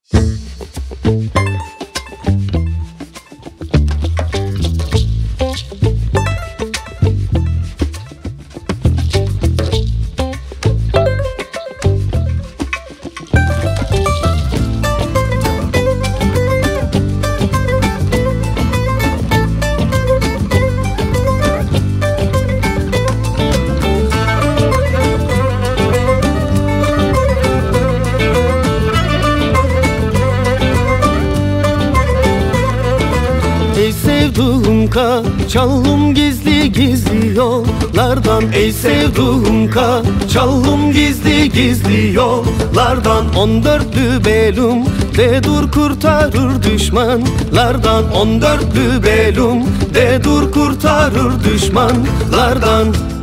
Ey sevduğum kaçalım gizli gizli yollardan. Ey sevduğum kaçalım gizli gizli yollardan. 14'lü belum de dur kurtarır düşmanlardan. 14'lü belum de dur kurtarır düşmanlardan.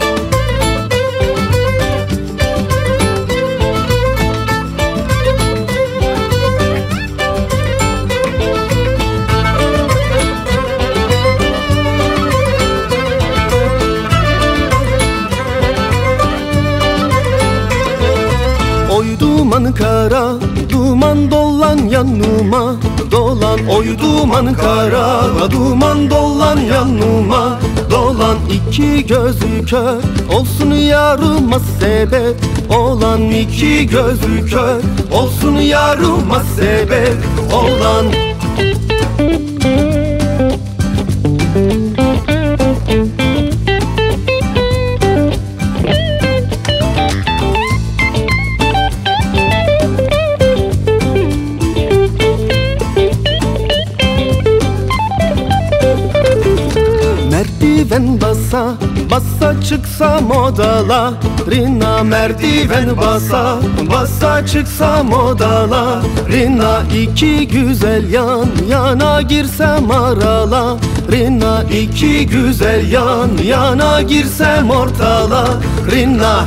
Oy duman kara, duman dolan yanıma dolan. Oy duman kara, duman dolan yanıma dolan. İki gözü kör olsun yarıma sebep olan. İki gözü kör olsun yarıma sebep olan. Merdiven basa basa çıksam odalarına. Merdiven basa basa çıksam odalarına. İki güzel yan yana girsem aralarına. İki güzel yan yana girsem ortalarına.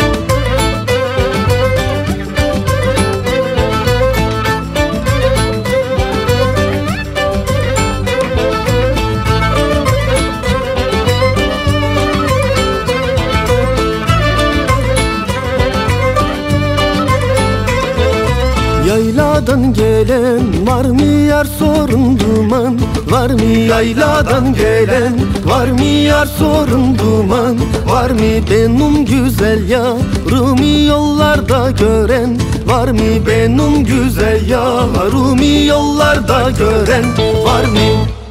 Yayladan gelen var mı yar sorun duman? Var mı yayladan gelen var mı yar sorun duman? Var mı benim güzel yarımı yollarda gören? Var mı benim güzel yarımı yollarda gören? Var mı?